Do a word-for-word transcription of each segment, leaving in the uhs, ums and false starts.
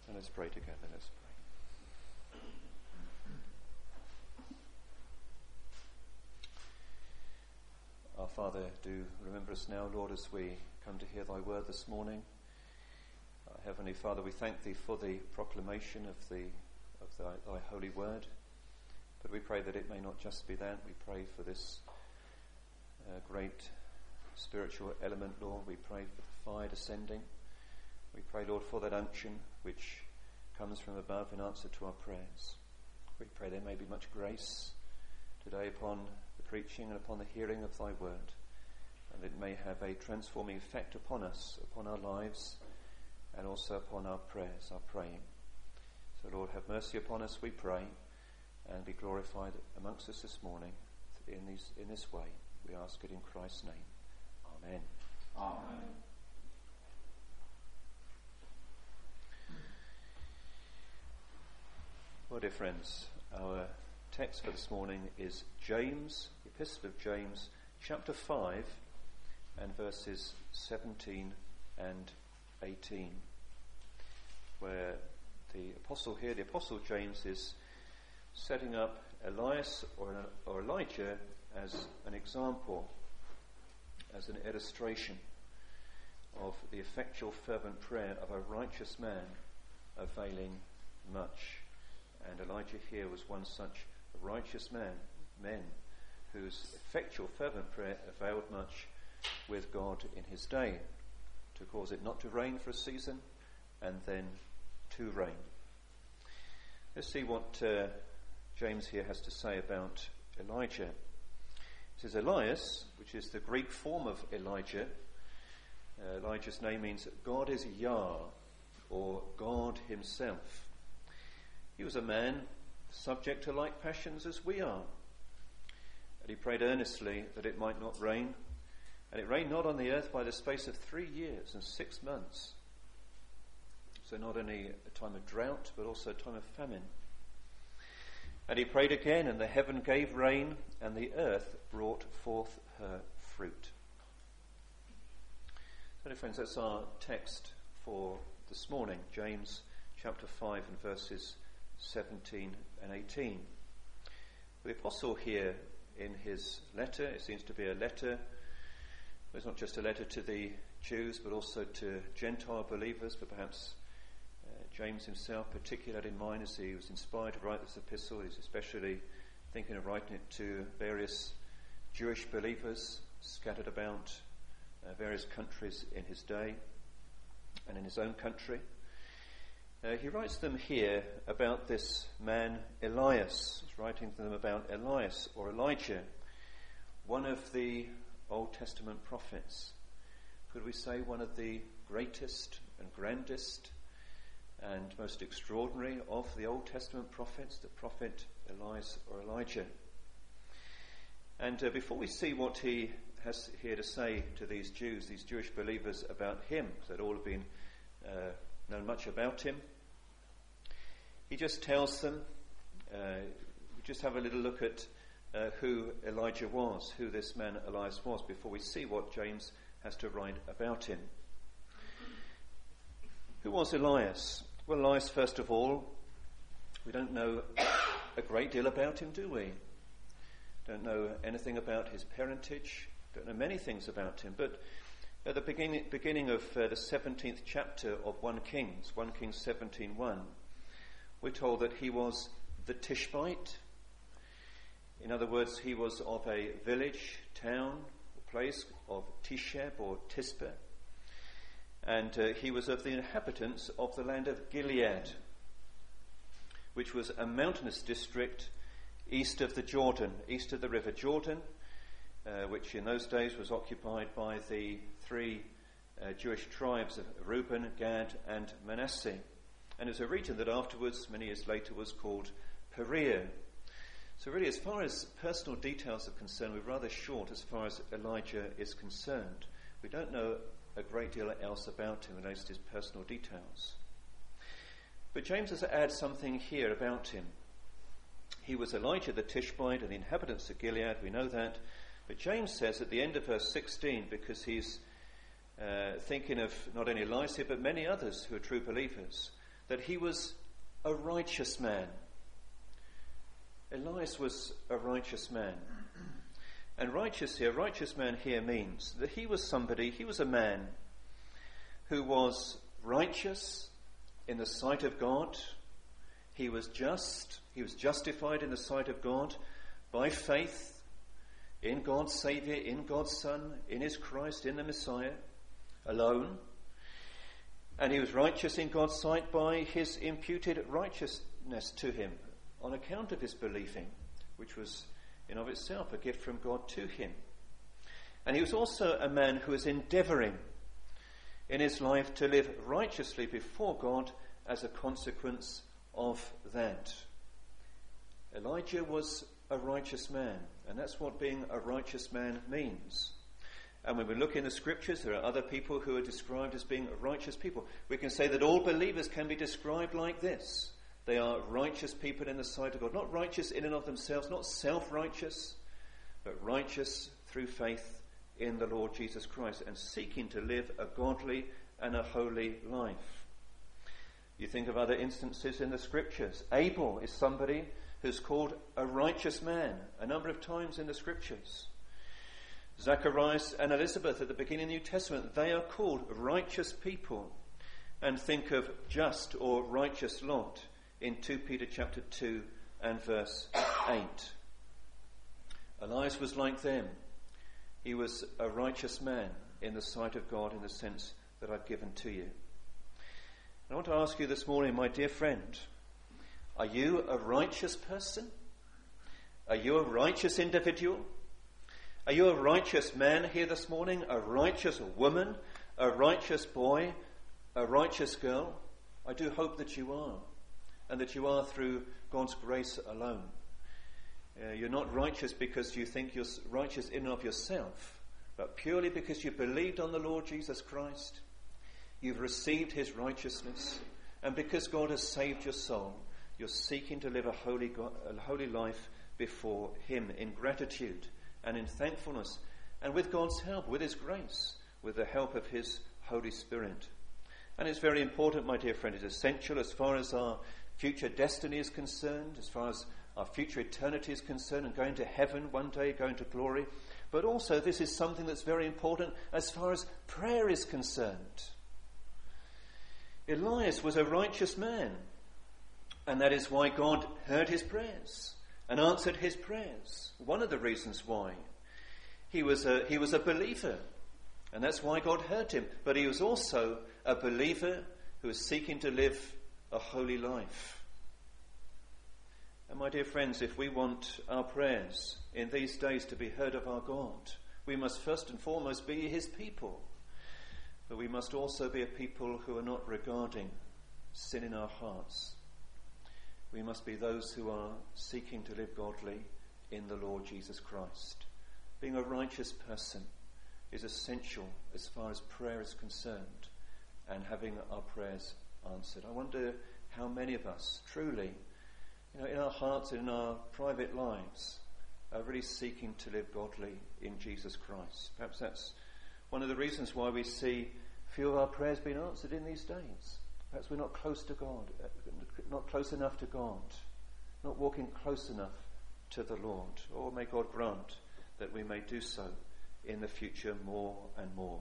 And let's pray together. Let's pray. Our Father, do remember us now, Lord, as we come to hear thy word this morning. Uh, Heavenly Father, we thank thee for the proclamation of the of thy, thy holy word. But we pray that it may not just be that. We pray for this uh, great spiritual element, Lord. We pray for the fire descending. We pray, Lord, for that unction which comes from above in answer to our prayers. We pray there may be much grace today upon the preaching and upon the hearing of thy word, and it may have a transforming effect upon us, upon our lives, and also upon our prayers, our praying. So, Lord, have mercy upon us, we pray, and be glorified amongst us this morning in, these, in this way. We ask it in Christ's name. Amen. Amen. Well, dear friends, our text for this morning is James, the Epistle of James, chapter five, and verses seventeen and eighteen, where the apostle here, the apostle James, is setting up Elias or, or Elijah as an example, as an illustration of the effectual fervent prayer of a righteous man availing much. And Elijah here was one such righteous man, men, whose effectual fervent prayer availed much with God in his day, to cause it not to rain for a season, and then to rain. Let's see what uh, James here has to say about Elijah. It says Elias, which is the Greek form of Elijah. Uh, Elijah's name means God is Yah, or God himself. He was a man subject to like passions as we are. And he prayed earnestly that it might not rain. And it rained not on the earth by the space of three years and six months. So not only a time of drought, but also a time of famine. And he prayed again, and the heaven gave rain, and the earth brought forth her fruit. So, dear friends, that's our text for this morning. James chapter five and verses seventeen and eighteen. The apostle here in his letter, it seems to be a letter, it's not just a letter to the Jews but also to Gentile believers, but perhaps uh, James himself particularly had in mind as he was inspired to write this epistle. He's especially thinking of writing it to various Jewish believers scattered about uh, various countries in his day and in his own country. Uh, he writes them here about this man Elias. He's writing to them about Elias or Elijah, one of the Old Testament prophets. Could we say one of the greatest and grandest and most extraordinary of the Old Testament prophets, the prophet Elias or Elijah. And uh, before we see what he has here to say to these Jews, these Jewish believers about him, because they'd all have been uh, known much about him, he just tells them, uh, we just have a little look at uh, who Elijah was, who this man Elias was, before we see what James has to write about him. Who was Elias? Well, Elias, first of all, we don't know a great deal about him, do we? Don't know anything about his parentage, don't know many things about him, but at the beginning, beginning of uh, the seventeenth chapter of First Kings, First Kings seventeen one, we're told that he was the Tishbite. In other words, he was of a village, town, or place of Tisheb or Tisbeh. And uh, he was of the inhabitants of the land of Gilead, which was a mountainous district east of the Jordan, east of the river Jordan, uh, which in those days was occupied by the three uh, Jewish tribes of Reuben, Gad, and Manasseh. And it was a region that afterwards, many years later, was called Perea. So really, as far as personal details are concerned, we're rather short as far as Elijah is concerned. We don't know a great deal else about him, at least his personal details. But James has to add something here about him. He was Elijah the Tishbite and the inhabitants of Gilead, we know that. But James says at the end of verse sixteen, because he's uh, thinking of not only Elias but many others who are true believers, that he was a righteous man. Elias was a righteous man. And righteous here, righteous man here means that he was somebody, he was a man who was righteous in the sight of God. He was just, he was justified in the sight of God by faith in God's Saviour, in God's Son, in his Christ, in the Messiah alone. And he was righteous in God's sight by his imputed righteousness to him on account of his believing, which was in of itself a gift from God to him. And he was also a man who was endeavouring in his life to live righteously before God as a consequence of that. Elijah was a righteous man, and that's what being a righteous man means. And when we look in the scriptures, there are other people who are described as being righteous people. We can say that all believers can be described like this. They are righteous people in the sight of God. Not righteous in and of themselves, not self-righteous, but righteous through faith in the Lord Jesus Christ and seeking to live a godly and a holy life. You think of other instances in the scriptures. Abel is somebody who's called a righteous man a number of times in the scriptures. Zacharias and Elizabeth at the beginning of the New Testament, they are called righteous people. And think of just or righteous Lot in Second Peter chapter two and verse eight. Elias was like them. He was a righteous man in the sight of God in the sense that I've given to you. I want to ask you this morning, my dear friend, are you a righteous person? Are you a righteous individual? Are you a righteous man here this morning? A righteous woman? A righteous boy? A righteous girl? I do hope that you are, and that you are through God's grace alone. Uh, you're not righteous because you think you're righteous in and of yourself, but purely because you believed on the Lord Jesus Christ. You've received his righteousness, and because God has saved your soul, you're seeking to live a holy, God, a holy life before him in gratitude and in thankfulness, and with God's help, with his grace, with the help of his Holy Spirit. And it's very important, my dear friend, it's essential as far as our future destiny is concerned, as far as our future eternity is concerned, and going to heaven one day, going to glory. But also this is something that's very important as far as prayer is concerned. Elias was a righteous man, and that is why God heard his prayers and answered his prayers. One of the reasons why. He was a, he was a believer, and that's why God heard him. But he was also a believer who was seeking to live a holy life. And my dear friends, if we want our prayers in these days to be heard of our God, we must first and foremost be his people. But we must also be a people who are not regarding sin in our hearts. We must be those who are seeking to live godly in the Lord Jesus Christ. Being a righteous person is essential as far as prayer is concerned, and having our prayers answered. I wonder how many of us truly, you know, in our hearts and in our private lives, are really seeking to live godly in Jesus Christ. Perhaps that's one of the reasons why we see few of our prayers being answered in these days. Perhaps we're not close to God, not close enough to God, not walking close enough to the Lord. Or may God grant that we may do so in the future more and more.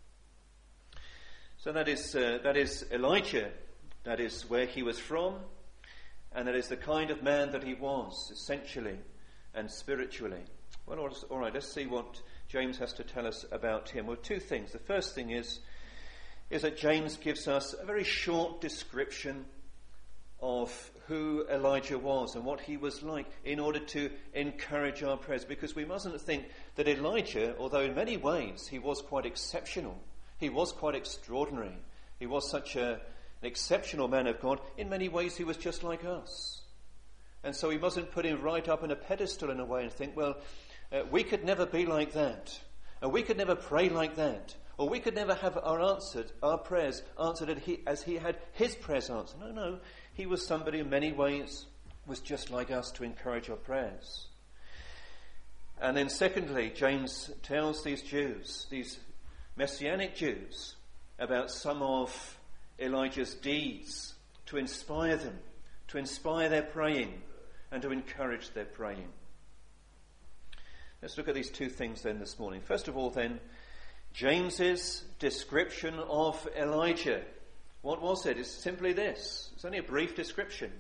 So that is uh, that is Elijah. That is where he was from, and that is the kind of man that he was, essentially and spiritually. Well, all right, let's see what James has to tell us about him. Well, two things. The first thing is, is that James gives us a very short description of who Elijah was and what he was like in order to encourage our prayers. Because we mustn't think that Elijah, although in many ways he was quite exceptional, he was quite extraordinary, he was such a, an exceptional man of God, in many ways he was just like us. And so we mustn't put him right up on a pedestal in a way and think, well, uh, we could never be like that, and we could never pray like that, or we could never have our answered, our prayers answered as he, as he had his prayers answered. No, no, he was somebody in many ways was just like us to encourage our prayers. And then secondly, James tells these Jews, these Messianic Jews, about some of Elijah's deeds to inspire them, to inspire their praying, and to encourage their praying. Let's look at these two things then this morning. First of all then, James's description of Elijah. What was it? It's simply this. It's only a brief description.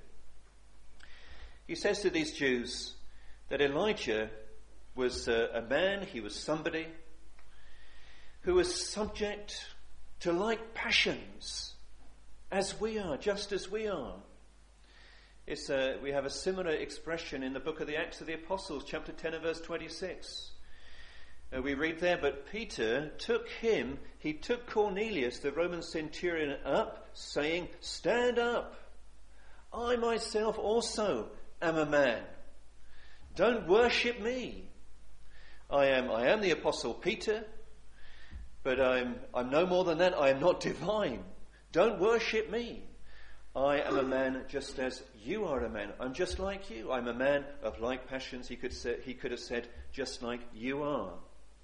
He says to these Jews that Elijah was uh, a man, he was somebody who was subject to like passions as we are, just as we are. It's a, we have a similar expression in the book of the Acts of the Apostles, chapter ten and verse twenty-six. Uh, we read there, but Peter took him, he took Cornelius, the Roman centurion, up, saying, "Stand up. I myself also am a man. Don't worship me. I am, I am the Apostle Peter, but I'm, I'm no more than that. I am not divine. Don't worship me. I am a man just as you are a man. I'm just like you. I'm a man of like passions," he could say, he could have said, "just like you are."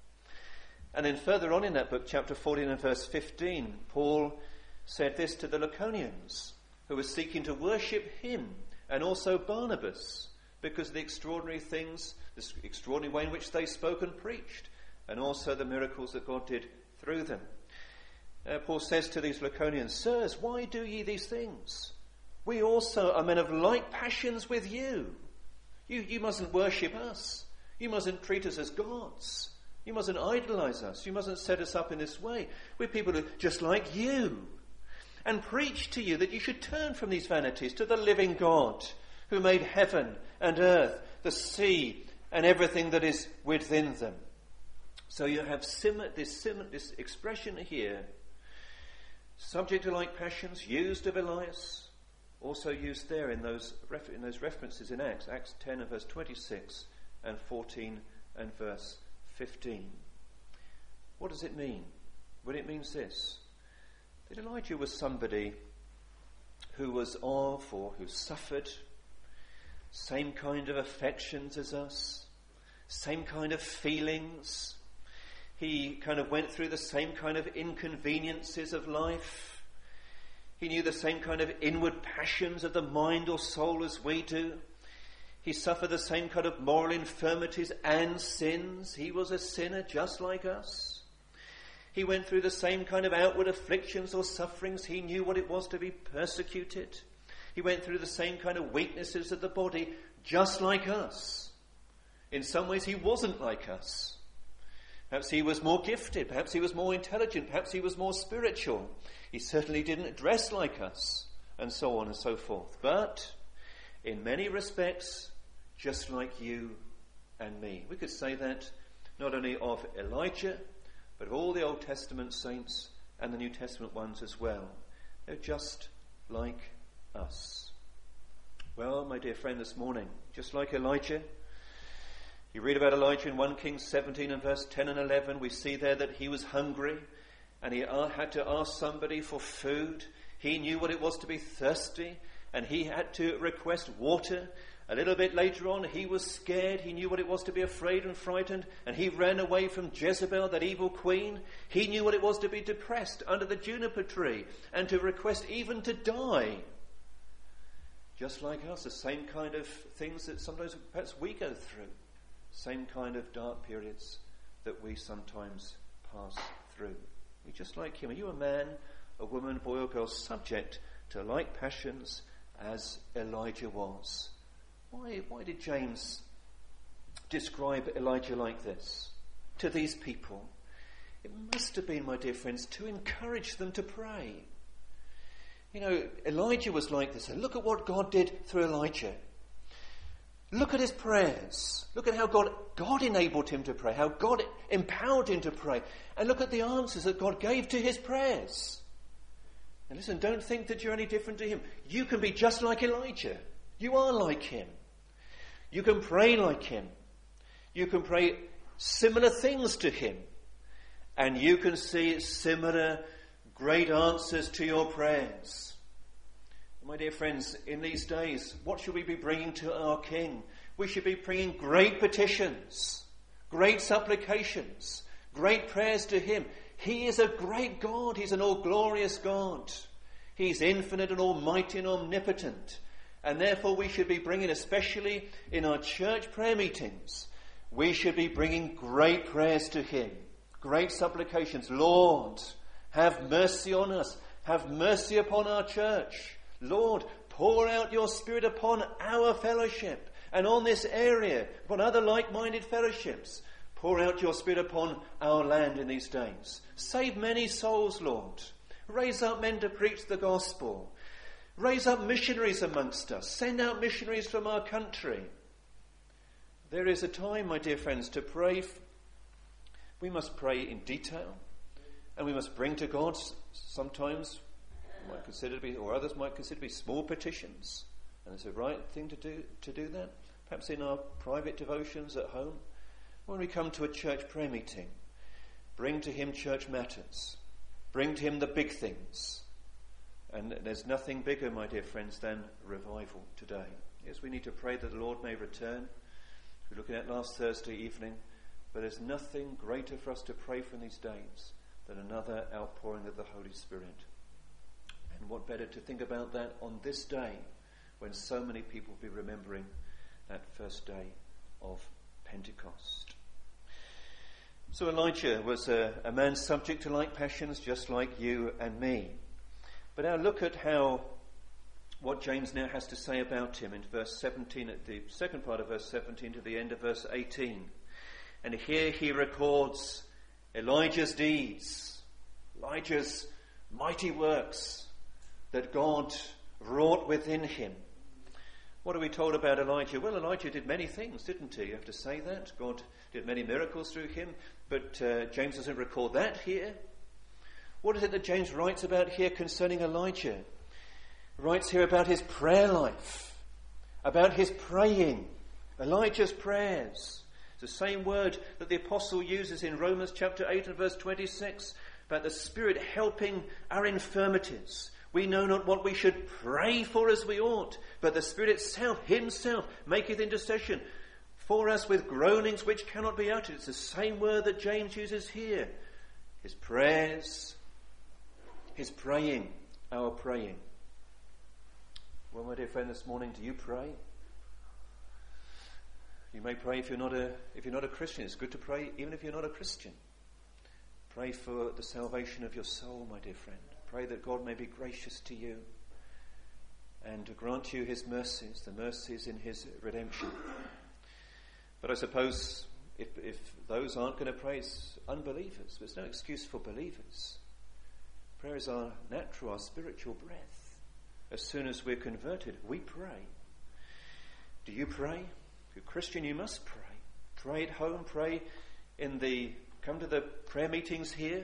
And then further on in that book, chapter fourteen and verse fifteen, Paul said this to the Lycaonians, who were seeking to worship him and also Barnabas, because of the extraordinary things, the extraordinary way in which they spoke and preached, and also the miracles that God did through them. Uh, Paul says to these Lycaonians, "Sirs, why do ye these things? We also are men of like passions with you. You, you mustn't worship us. You mustn't treat us as gods. You mustn't idolize us. You mustn't set us up in this way. We're people who are just like you. And preach to you that you should turn from these vanities to the living God, who made heaven and earth, the sea, and everything that is within them." So you have sim- this, sim- this expression here, subject to like passions, used of Elias, also used there in those ref- in those references in Acts, Acts ten and verse twenty-six and fourteen and verse fifteen. What does it mean? Well, it means this, that Elijah was somebody who was of or who suffered same kind of affections as us, same kind of feelings. He kind of went through the same kind of inconveniences of life. He knew the same kind of inward passions of the mind or soul as we do. He suffered the same kind of moral infirmities and sins. He was a sinner just like us. He went through the same kind of outward afflictions or sufferings. He knew what it was to be persecuted. He went through the same kind of weaknesses of the body just like us. In some ways he wasn't like us. Perhaps he was more gifted. Perhaps he was more intelligent. Perhaps he was more spiritual. He certainly didn't dress like us, and so on and so forth. But in many respects, just like you and me. We could say that not only of Elijah, but of all the Old Testament saints and the New Testament ones as well. They're just like us. Well, my dear friend, this morning, just like Elijah, you read about Elijah in First Kings seventeen and verse ten and eleven. We see there that he was hungry and he had to ask somebody for food. He knew what it was to be thirsty and he had to request water. A little bit later on, he was scared. He knew what it was to be afraid and frightened, and he ran away from Jezebel, that evil queen. He knew what it was to be depressed under the juniper tree and to request even to die. Just like us, the same kind of things that sometimes perhaps we go through. Same kind of dark periods that we sometimes pass through. We're just like him. Are you a man, a woman, boy or girl, subject to like passions as Elijah was? Why, why did James describe Elijah like this to these people? It must have been, my dear friends, to encourage them to pray. You know, Elijah was like this. And look at what God did through Elijah. Look at his prayers. Look at how God, God enabled him to pray, how God empowered him to pray. And look at the answers that God gave to his prayers. And listen, don't think that you're any different to him. You can be just like Elijah. You are like him. You can pray like him. You can pray similar things to him. And you can see similar great answers to your prayers. My dear friends, in these days, what should we be bringing to our King? We should be bringing great petitions, great supplications, great prayers to him. He is a great God. He's an all-glorious God. He's infinite and almighty and omnipotent. And therefore we should be bringing, especially in our church prayer meetings, we should be bringing great prayers to him. Great supplications. Lord, have mercy on us. Have mercy upon our church. Lord, pour out your Spirit upon our fellowship and on this area, upon other like-minded fellowships. Pour out your Spirit upon our land in these days. Save many souls, Lord. Raise up men to preach the gospel. Raise up missionaries amongst us. Send out missionaries from our country. There is a time, my dear friends, to pray. F- we must pray in detail, and we must bring to God sometimes might consider to be, or others might consider to be, small petitions. And it's a right thing to do to do that. Perhaps in our private devotions at home. When we come to a church prayer meeting, bring to him church matters. Bring to him the big things. And there's nothing bigger, my dear friends, than revival today. Yes, we need to pray that the Lord may return. We're looking at last Thursday evening. But there's nothing greater for us to pray for in these days than another outpouring of the Holy Spirit. And what better to think about that on this day when so many people will be remembering that first day of Pentecost. So Elijah was a, a man subject to like passions just like you and me. But now look at how what James now has to say about him in verse seventeen, at the second part of verse seventeen to the end of verse eighteen. And here he records Elijah's deeds, Elijah's mighty works that God wrought within him. What are we told about Elijah? Well, Elijah did many things, didn't he? You have to say that. God did many miracles through him, but uh, James doesn't record that here. What is it that James writes about here concerning Elijah? He writes here about his prayer life, about his praying, Elijah's prayers. It's the same word that the apostle uses in Romans chapter eight and verse twenty-six, about the Spirit helping our infirmities. We know not what we should pray for as we ought, but the Spirit itself, himself, maketh intercession for us with groanings which cannot be uttered. It's the same word that James uses here. His prayers, his praying, our praying. Well, my dear friend, this morning, do you pray? You may pray if you're not a if you're not a Christian. It's good to pray even if you're not a Christian. Pray for the salvation of your soul, my dear friend. Pray that God may be gracious to you and to grant you his mercies, the mercies in his redemption. But I suppose if, if those aren't going to pray, it's unbelievers. There's no excuse for believers. Prayer is our natural, our spiritual breath. As soon as we're converted, we pray. Do you pray? If you're a Christian, you must pray. Pray at home, pray in the, come to the prayer meetings here.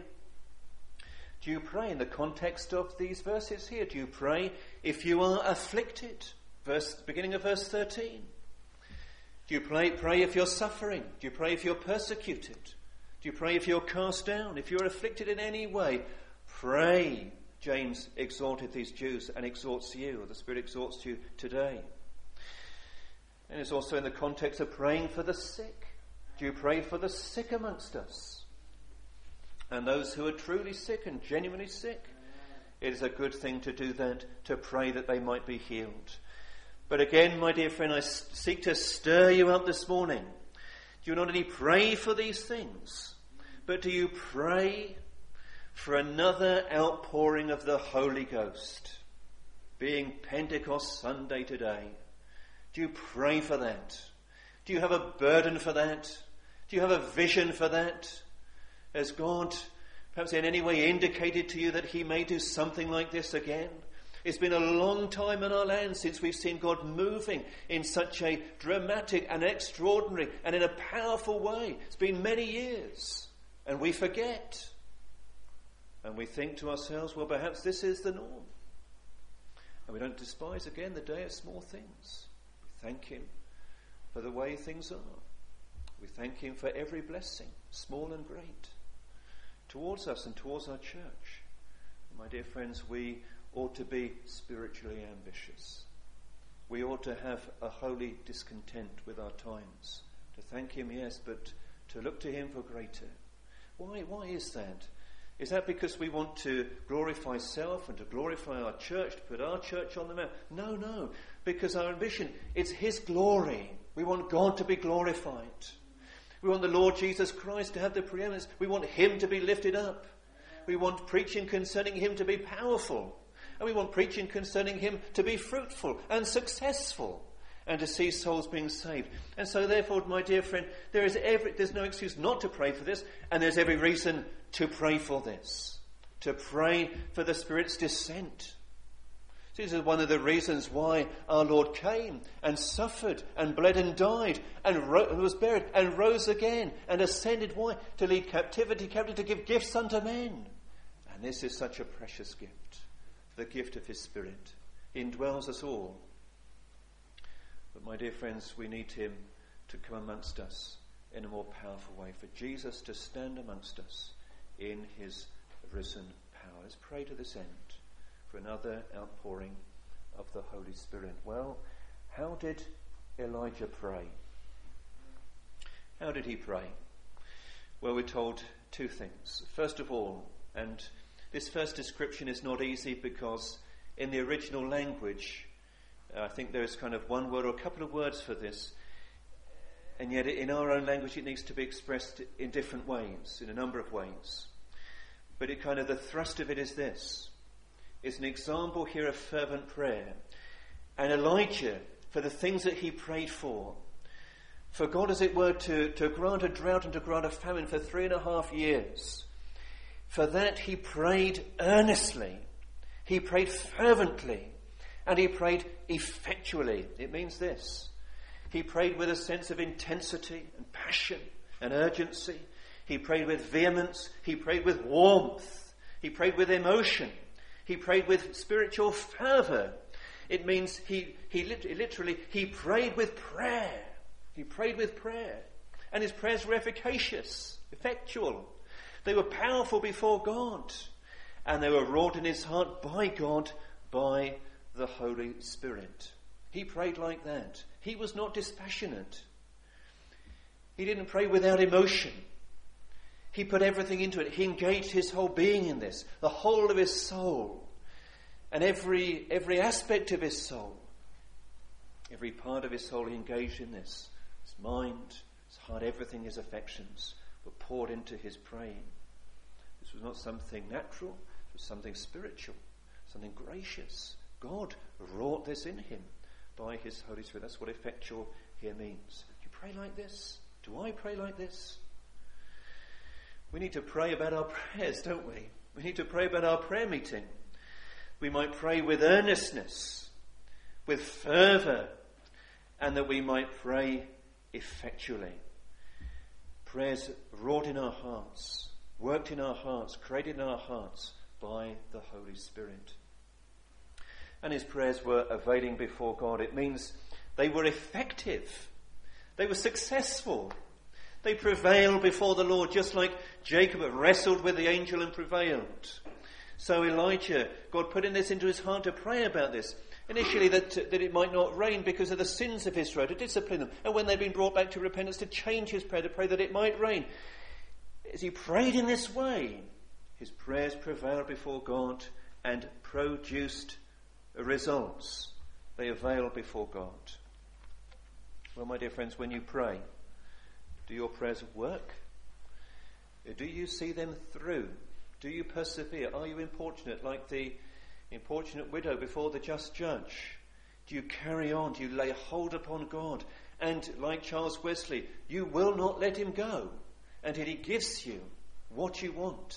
Do you pray in the context of these verses here? Do you pray if you are afflicted? Verse, beginning of verse thirteen. Do you pray, pray if you're suffering? Do you pray if you're persecuted? Do you pray if you're cast down? If you're afflicted in any way, pray. James exhorted these Jews and exhorts you, or the Spirit exhorts you today. And it's also in the context of praying for the sick. Do you pray for the sick amongst us? And those who are truly sick and genuinely sick, it is a good thing to do that, to pray that they might be healed. But again, my dear friend, I seek to stir you up this morning. Do you not only pray for these things, but do you pray for another outpouring of the Holy Ghost, being Pentecost Sunday today? Do you pray for that? Do you have a burden for that? Do you have a vision for that? Has God perhaps in any way indicated to you that he may do something like this again? It's been a long time in our land since we've seen God moving in such a dramatic and extraordinary and in a powerful way. It's been many years, and we forget. And we think to ourselves, well, perhaps this is the norm. And we don't despise, again, the day of small things. We thank him for the way things are. We thank him for every blessing, small and great, towards us and towards our church. My dear friends, we ought to be spiritually ambitious. We ought to have a holy discontent with our times. To thank him, yes, but to look to him for greater. Why, why is that? Is that because we want to glorify self and to glorify our church, to put our church on the map? No, no. Because our ambition is his glory. We want God to be glorified. We want the Lord Jesus Christ to have the preeminence. We want him to be lifted up. We want preaching concerning him to be powerful. And we want preaching concerning him to be fruitful and successful, and to see souls being saved. And so therefore, my dear friend, there is every, there's no excuse not to pray for this, and there's every reason to pray for this. To pray for the Spirit's descent. This is one of the reasons why our Lord came and suffered and bled and died and ro- was buried and rose again and ascended. Why? To lead captivity captive, to give gifts unto men. And this is such a precious gift, the gift of his Spirit. He indwells us all. But my dear friends, we need him to come amongst us in a more powerful way, for Jesus to stand amongst us in his risen power. Let's pray to this end for another outpouring of the Holy Spirit. Well, how did Elijah pray? How did he pray? Well, we're told two things. First of all, and this first description is not easy because in the original language, I think there is kind of one word or a couple of words for this, and yet in our own language it needs to be expressed in different ways, in a number of ways. But it kind of, the thrust of it is this. It's an example here of fervent prayer. And Elijah, for the things that he prayed for, for God, as it were, to, to grant a drought and to grant a famine for three and a half years, for that he prayed earnestly, he prayed fervently, and he prayed effectually. It means this. He prayed with a sense of intensity and passion and urgency. He prayed with vehemence. He prayed with warmth. He prayed with emotion. He prayed with spiritual fervour. It means he, he literally, he prayed with prayer. He prayed with prayer. And his prayers were efficacious, effectual. They were powerful before God. And they were wrought in his heart by God, by the Holy Spirit. He prayed like that. He was not dispassionate. He didn't pray without emotion. He put everything into it. He engaged his whole being in this, the whole of his soul, and every every aspect of his soul. Every part of his soul he engaged in this. His mind, his heart, everything, his affections were poured into his praying. This was not something natural. It was something spiritual, something gracious. God wrought this in him by his Holy Spirit. That's what effectual here means. Do you pray like this? Do I pray like this? We need to pray about our prayers, don't we? We need to pray about our prayer meeting. We might pray with earnestness, with fervour, and that we might pray effectually. Prayers wrought in our hearts, worked in our hearts, created in our hearts by the Holy Spirit. And his prayers were availing before God. It means they were effective. They were successful. They prevailed before the Lord, just like Jacob wrestled with the angel and prevailed. So Elijah, God put in this into his heart to pray about this. Initially that, that it might not rain because of the sins of Israel, to discipline them. And when they've been brought back to repentance, to change his prayer, to pray that it might rain. As he prayed in this way, his prayers prevailed before God and produced results. They avail before God. Well, my dear friends, when you pray, do your prayers work? Do you see them through? Do you persevere? Are you importunate like the importunate widow before the just judge? Do you carry on? Do you lay hold upon God? And like Charles Wesley, you will not let him go until he gives you what you want.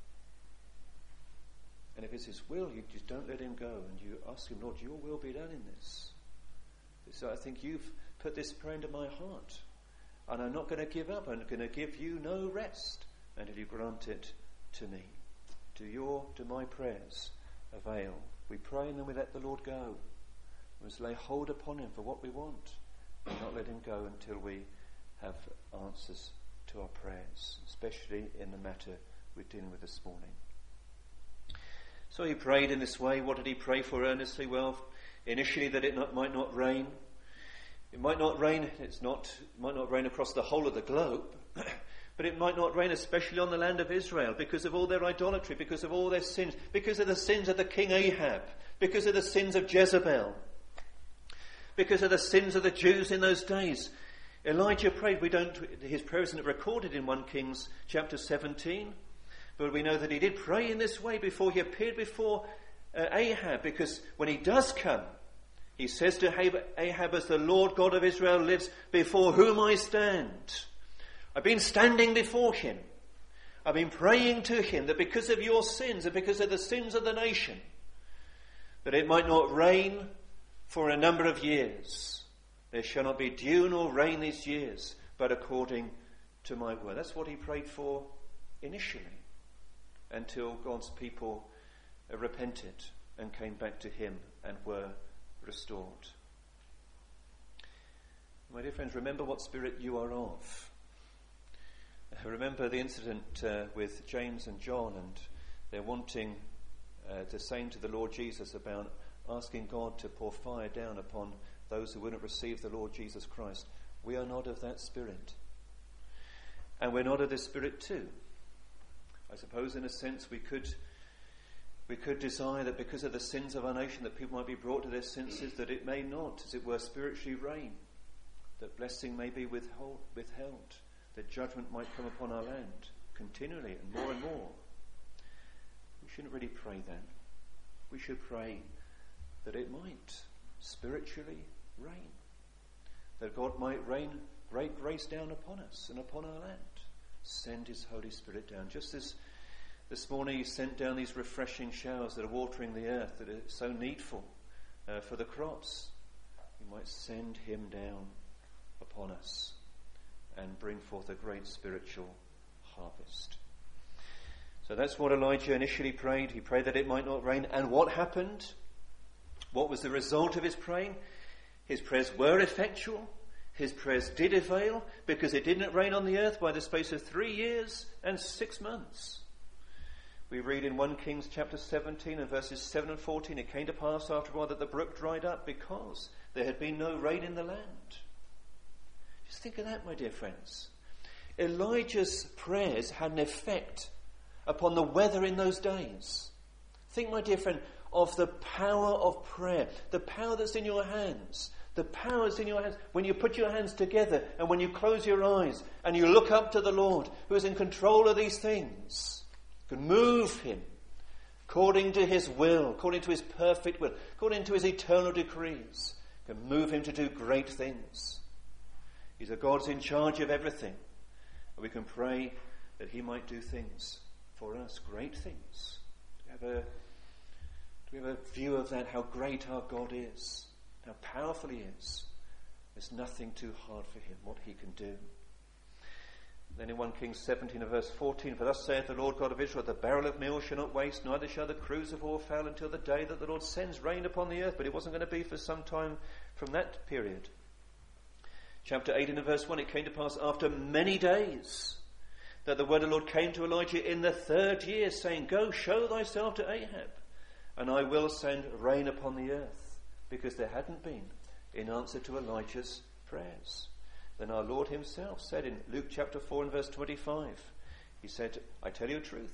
And if it's his will, you just don't let him go, and you ask him, Lord, your will be done in this. So I think you've put this prayer into my heart, and I'm not going to give up. I'm going to give you no rest until you grant it to me. Do your, do my prayers avail? We pray and then we let the Lord go. We must lay hold upon him for what we want, and not let him go until we have answers to our prayers, especially in the matter we're dealing with this morning. So he prayed in this way. What did he pray for earnestly? Well, initially that it not, might not rain. It might not rain. It's not. It might not rain across the whole of the globe, but it might not rain, especially on the land of Israel, because of all their idolatry, because of all their sins, because of the sins of the king Ahab, because of the sins of Jezebel, because of the sins of the Jews in those days. Elijah prayed. We don't, his prayer isn't recorded in First Kings chapter seventeen, but we know that he did pray in this way before he appeared before uh, Ahab, because when he does come, he says to Ahab, as the Lord God of Israel lives, before whom I stand. I've been standing before him. I've been praying to him that because of your sins and because of the sins of the nation, that it might not rain for a number of years. There shall not be dew nor rain these years, but according to my word. That's what he prayed for initially, until God's people repented and came back to him and were restored. My dear friends, remember what spirit you are of. Remember the incident uh, with James and John, and they're wanting uh, to say to the Lord Jesus about asking God to pour fire down upon those who wouldn't receive the Lord Jesus Christ. We are not of that spirit. And we're not of this spirit too. I suppose in a sense we could we could desire that because of the sins of our nation that people might be brought to their senses, that it may not, as it were, spiritually rain, that blessing may be withhold, withheld, that judgment might come upon our land continually and more and more. We shouldn't really pray then. We should pray that it might spiritually rain, that God might rain great grace down upon us and upon our land. Send his Holy Spirit down, just as this morning he sent down these refreshing showers that are watering the earth, that are so needful uh, for the crops. He might send him down upon us and bring forth a great spiritual harvest. So that's what Elijah initially prayed. He prayed that it might not rain. And what happened? What was the result of his praying? His prayers were effectual. His prayers did avail, because it didn't rain on the earth by the space of three years and six months. We read in First Kings chapter seventeen and verses seven and fourteen, it came to pass after a while that the brook dried up because there had been no rain in the land. Just think of that, my dear friends. Elijah's prayers had an effect upon the weather in those days. Think, my dear friend, of the power of prayer, the power that's in your hands. The power is in your hands when you put your hands together and when you close your eyes and you look up to the Lord who is in control of these things. You can move him according to his will, according to his perfect will, according to his eternal decrees. You can move him to do great things. He's a God who's in charge of everything. And we can pray that he might do things for us, great things. Do we have a, do we have a view of that, how great our God is? How powerful he is. There's nothing too hard for him, what he can do. Then in First Kings seventeen and verse fourteen, for thus saith the Lord God of Israel, the barrel of meal shall not waste, neither shall the cruse of oil fail until the day that the Lord sends rain upon the earth. But it wasn't going to be for some time from that period. Chapter eighteen and verse one, it came to pass after many days that the word of the Lord came to Elijah in the third year, saying, go, show thyself to Ahab, and I will send rain upon the earth. Because there hadn't been, in answer to Elijah's prayers. Then our Lord himself said in Luke chapter four and verse twenty-five, he said, I tell you the truth.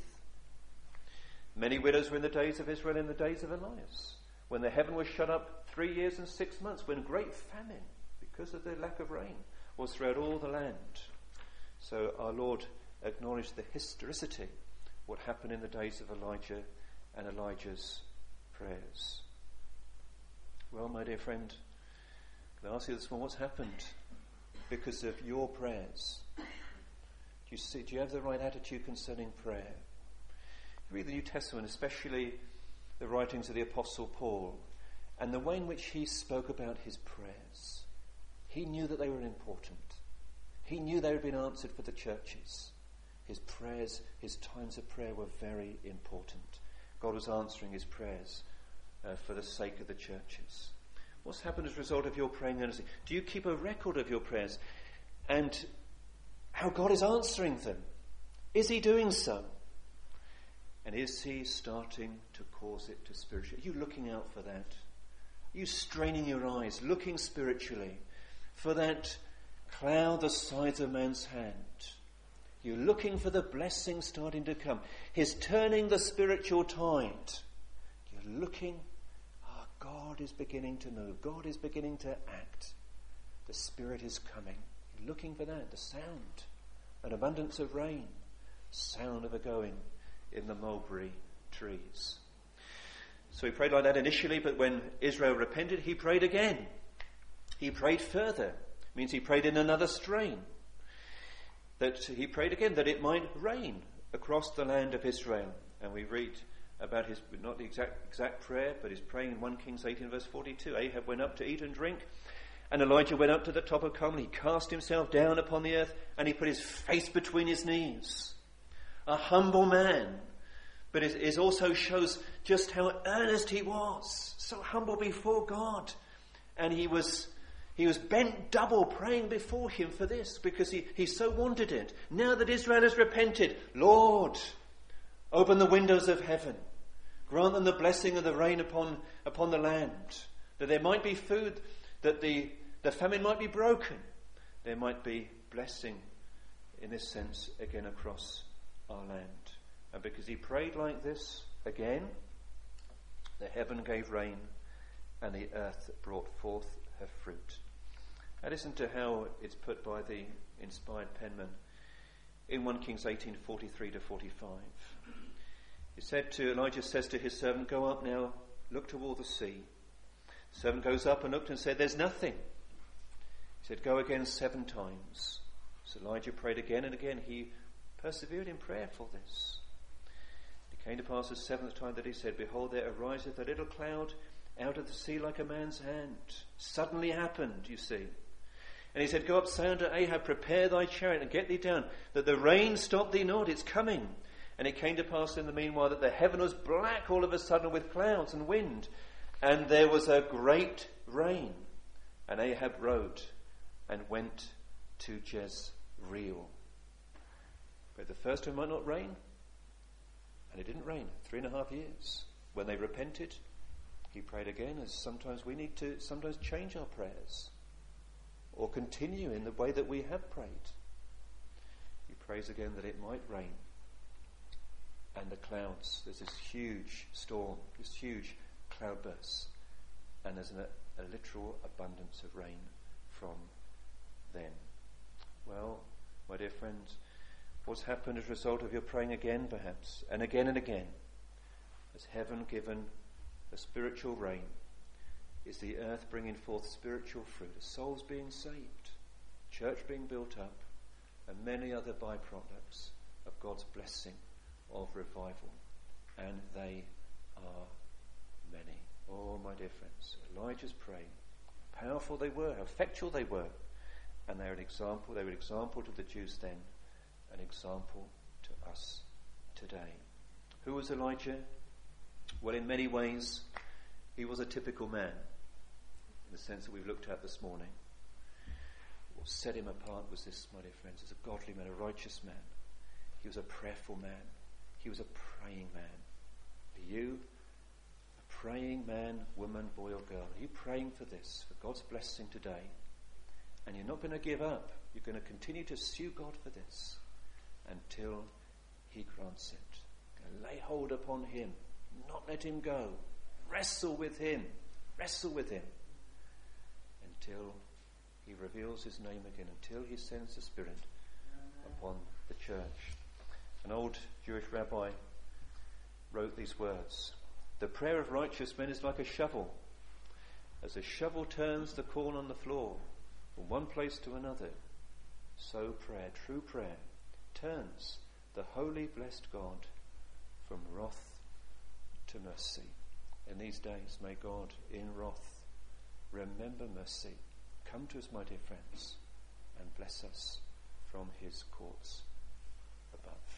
Many widows were in the days of Israel in the days of Elias, when the heaven was shut up three years and six months, when great famine, because of the lack of rain, was throughout all the land. So our Lord acknowledged the historicity, what happened in the days of Elijah and Elijah's prayers. Well, my dear friend, can I ask you this morning, what's happened because of your prayers? Do you see, do you have the right attitude concerning prayer? You read the New Testament, especially the writings of the Apostle Paul, and the way in which he spoke about his prayers. He knew that they were important. He knew they had been answered for the churches. His prayers, his times of prayer were very important. God was answering his prayers Uh, for the sake of the churches. What's happened as a result of your praying earnestly? Do you keep a record of your prayers and how God is answering them? Is he doing so? And is he starting to cause it to spiritually? Are you looking out for that? Are you straining your eyes, looking spiritually for that cloud the size of man's hand? You're looking for the blessing starting to come. He's turning the spiritual tide. You're looking, ah, oh, God is beginning to move. God is beginning to act. The Spirit is coming. You're looking for that, the sound, an abundance of rain, sound of a going in the mulberry trees. So he prayed like that initially, but when Israel repented, he prayed again. He prayed further. It means he prayed in another strain. That he prayed again that it might rain across the land of Israel. And we read about his, not the exact exact prayer, but his praying in First Kings eighteen verse forty-two. Ahab went up to eat and drink, and Elijah went up to the top of Carmel. He cast himself down upon the earth, and he put his face between his knees. A humble man, but it, it also shows just how earnest he was. So humble before God. And he was he was bent double praying before him for this, because he, he so wanted it. Now that Israel has repented, Lord, open the windows of heaven. Grant them the blessing of the rain upon, upon the land, that there might be food, that the, the famine might be broken. There might be blessing, in this sense, again across our land. And because he prayed like this again, the heaven gave rain and the earth brought forth her fruit. Now listen to how it's put by the inspired penman in First Kings eighteen forty-three to forty-five. He said to Elijah says to his servant, "Go up now, look toward the sea." The servant goes up and looked and said, "There's nothing." He said, "Go again seven times." So Elijah prayed again and again. He persevered in prayer for this. It came to pass the seventh time that he said, "Behold, there ariseth a little cloud out of the sea like a man's hand." Suddenly happened, you see. And he said, "Go up, say unto Ahab, prepare thy chariot and get thee down, that the rain stop thee not, it's coming." And it came to pass in the meanwhile that the heaven was black all of a sudden with clouds and wind, and there was a great rain. And Ahab rode and went to Jezreel. But the first time might not rain, and it didn't rain three and a half years. When they repented, he prayed again, as sometimes we need to sometimes change our prayers or continue in the way that we have prayed. He prays again that it might rain. And the clouds, there's this huge storm, this huge cloudburst, and there's a, a literal abundance of rain from them. Well, my dear friends, what's happened as a result of your praying again, perhaps, and again and again? Has heaven given a spiritual rain? Is the earth bringing forth spiritual fruit? Are souls being saved? Church being built up? And many other byproducts of God's blessing of revival. And they are many. Oh, my dear friends, Elijah's praying. How powerful they were, how effectual they were. And they're an example, they were an example to the Jews then, an example to us today. Who was Elijah? Well, in many ways, he was a typical man, in the sense that we've looked at this morning. What set him apart was this, my dear friends, as a godly man, a righteous man. He was a prayerful man. He was a praying man. Are you a praying man, woman, boy or girl? Are you praying for this, for God's blessing today? And you're not going to give up. You're going to continue to sue God for this until he grants it. Lay hold upon him. Not let him go. Wrestle with him. Wrestle with him. Until he reveals his name again. Until he sends the Spirit upon the church. An old Jewish rabbi wrote these words. The prayer of righteous men is like a shovel. As a shovel turns the corn on the floor from one place to another, so prayer, true prayer, turns the holy blessed God from wrath to mercy. In these days, may God in wrath remember mercy. Come to us, my dear friends, and bless us from his courts above.